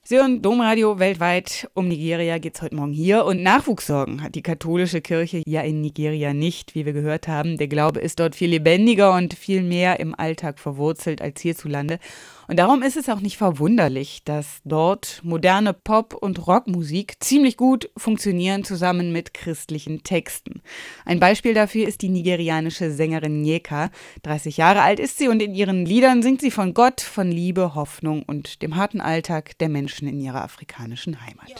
Sie hören Domradio weltweit. Um Nigeria geht es heute Morgen hier. Und Nachwuchssorgen hat die katholische Kirche ja in Nigeria nicht, wie wir gehört haben. Der Glaube ist dort viel lebendiger und viel mehr im Alltag verwurzelt als hierzulande. Und darum ist es auch nicht verwunderlich, dass dort moderne Pop- und Rockmusik ziemlich gut funktionieren, zusammen mit christlichen Texten. Ein Beispiel dafür ist die nigerianische Sängerin Nneka. 30 Jahre alt ist sie und in ihren Liedern singt sie von Gott, von Liebe, Hoffnung und dem harten Alltag der Menschen in ihrer afrikanischen Heimat.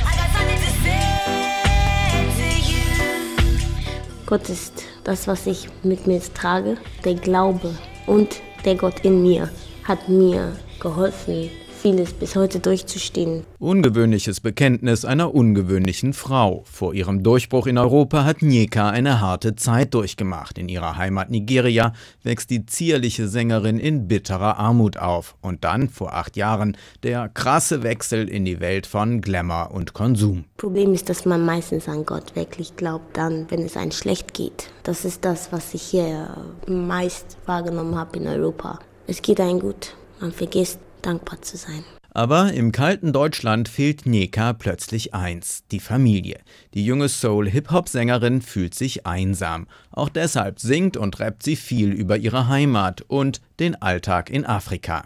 Gott ist das, was ich mit mir trage, der Glaube und der Gott in mir hat mir geholfen, vieles bis heute durchzustehen. Ungewöhnliches Bekenntnis einer ungewöhnlichen Frau. Vor ihrem Durchbruch in Europa hat Nneka eine harte Zeit durchgemacht. In ihrer Heimat Nigeria wächst die zierliche Sängerin in bitterer Armut auf. Und dann, vor 8 Jahren, der krasse Wechsel in die Welt von Glamour und Konsum. Problem ist, dass man meistens an Gott wirklich glaubt, dann, wenn es einem schlecht geht. Das ist das, was ich hier meist wahrgenommen habe in Europa. Es geht einem gut, man vergisst, dankbar zu sein. Aber im kalten Deutschland fehlt Nneka plötzlich eins, die Familie. Die junge Soul-Hip-Hop-Sängerin fühlt sich einsam. Auch deshalb singt und rappt sie viel über ihre Heimat und den Alltag in Afrika.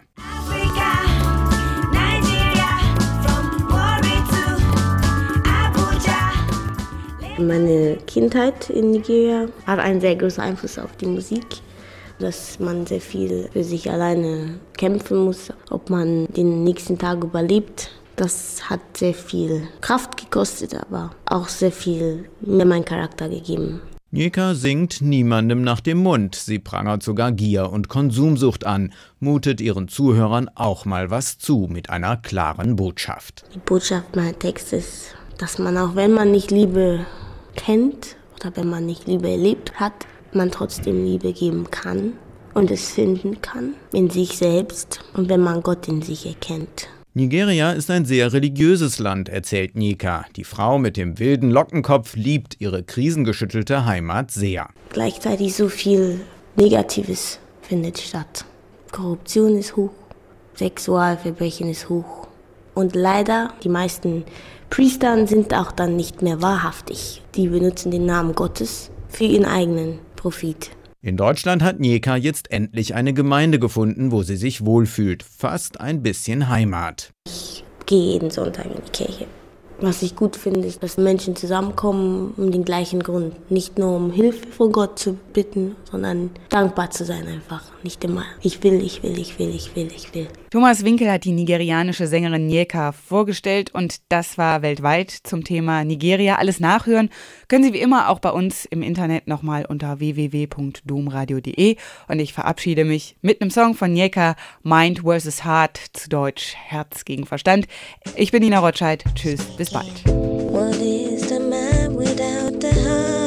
Meine Kindheit in Nigeria hat einen sehr großen Einfluss auf die Musik. Dass man sehr viel für sich alleine kämpfen muss, ob man den nächsten Tag überlebt. Das hat sehr viel Kraft gekostet, aber auch sehr viel mir meinen Charakter gegeben. Nneka singt niemandem nach dem Mund. Sie prangert sogar Gier und Konsumsucht an, mutet ihren Zuhörern auch mal was zu mit einer klaren Botschaft. Die Botschaft meiner Texte ist, dass man auch wenn man nicht Liebe kennt oder wenn man nicht Liebe erlebt hat, man trotzdem Liebe geben kann und es finden kann in sich selbst und wenn man Gott in sich erkennt. Nigeria ist ein sehr religiöses Land, erzählt Nneka. Die Frau mit dem wilden Lockenkopf liebt ihre krisengeschüttelte Heimat sehr. Gleichzeitig so viel Negatives findet statt. Korruption ist hoch, Sexualverbrechen ist hoch und leider die meisten Priester sind auch dann nicht mehr wahrhaftig. Die benutzen den Namen Gottes für ihren eigenen Profit. In Deutschland hat Nneka jetzt endlich eine Gemeinde gefunden, wo sie sich wohlfühlt. Fast ein bisschen Heimat. Ich gehe jeden Sonntag in die Kirche. Was ich gut finde, ist, dass Menschen zusammenkommen um den gleichen Grund. Nicht nur um Hilfe von Gott zu bitten, sondern dankbar zu sein einfach. Nicht immer, ich will. Thomas Winkel hat die nigerianische Sängerin Nneka vorgestellt und das war weltweit zum Thema Nigeria. Alles nachhören können Sie wie immer auch bei uns im Internet nochmal unter www.domradio.de und ich verabschiede mich mit einem Song von Nneka, Mind vs. Heart, zu Deutsch Herz gegen Verstand. Ich bin Nina Rotscheid. Tschüss, bis bald. What is the man without the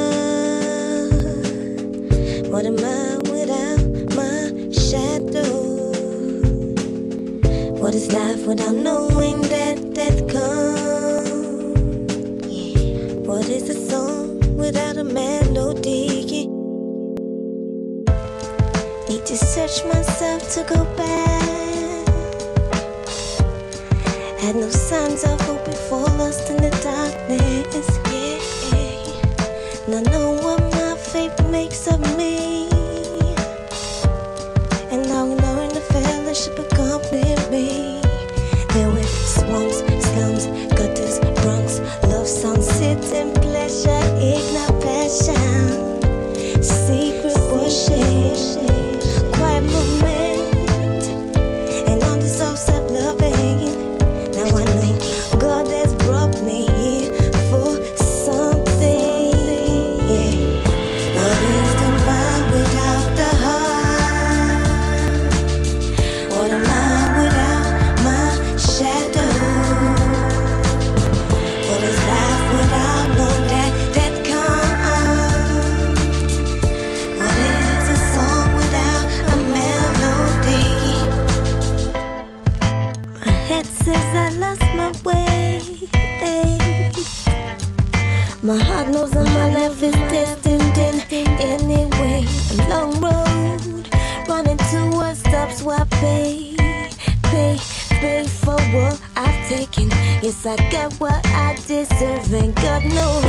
heart? What am I without my shadow? What is life without knowing that death comes? Yeah. What is a song without a melody? Need to search myself to go back. Had no signs of hope before, lost in the darkness. Yeah. And I know what my faith makes of me. And now we know in the fellowship accompany me. There were swamps, slums, gutters, Bronx, love songs, sitting pleasure, ignite passion, secret worship, quiet movement, and undeserved self-loving. Now I know God has brought me here for something. Yeah. What is the mind without the heart? What am I without my shadow? What is life without knowing that death comes? What is a song without a melody? My head says I lost my way. My heart knows that my life is destined in any way. A long road running towards stops where I pay pay for what I've taken. Yes, I got what I deserve, and God knows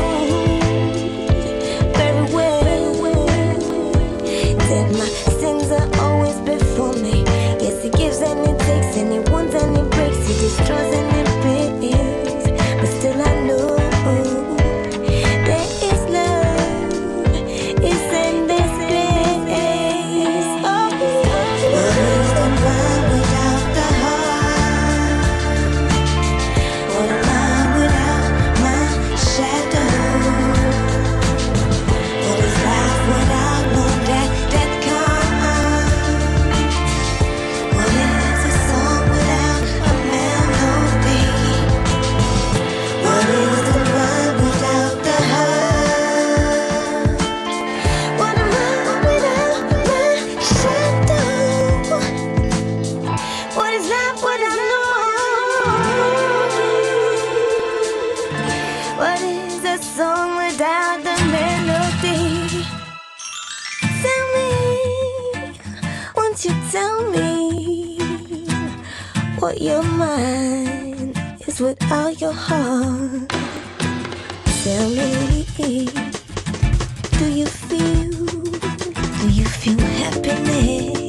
very well that my sins are always before me. Yes, He gives and He takes, and He wants and He breaks, He destroys and He builds. But still I know there is love, it's endless grace. Oh, what is the mind without the heart? What am I without my shadow? What is life without no that comes? What is a song without a melody? What is the mind without the heart? What am I without my shadow? What is life without no? What is a song without the melody? Tell me, won't you tell me what your mind is without your heart? Tell me, do you feel happiness?